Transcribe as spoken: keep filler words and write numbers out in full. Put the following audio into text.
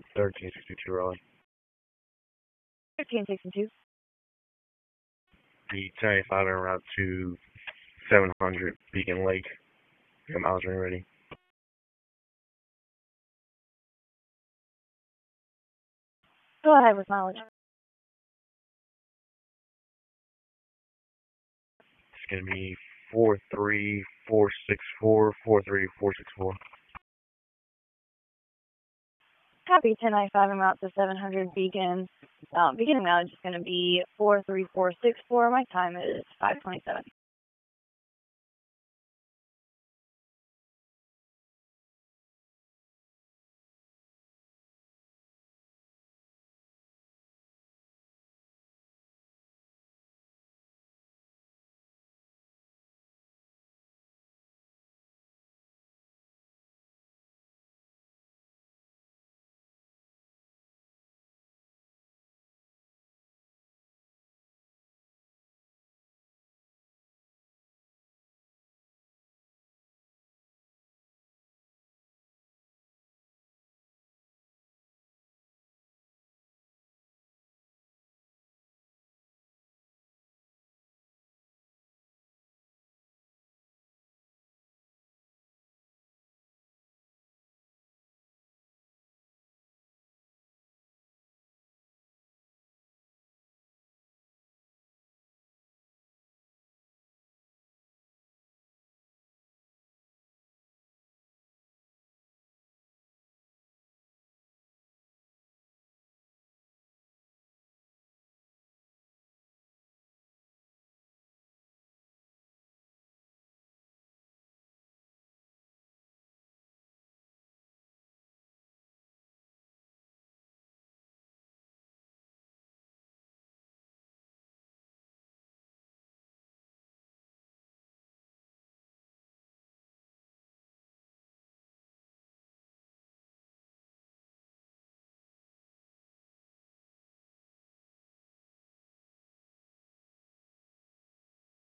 thirteen sixty-two Raleigh. thirteen sixty-two. The ten eighty-five en route to seven hundred Beacon Lake. Your miles are ready. Go ahead with mileage. It's going to be four three four six four, four three four six four. Copy, ten ninety-five en route to seven hundred Beacon. Um, beginning mileage is going to be four three four six four. My time is five twenty-seven.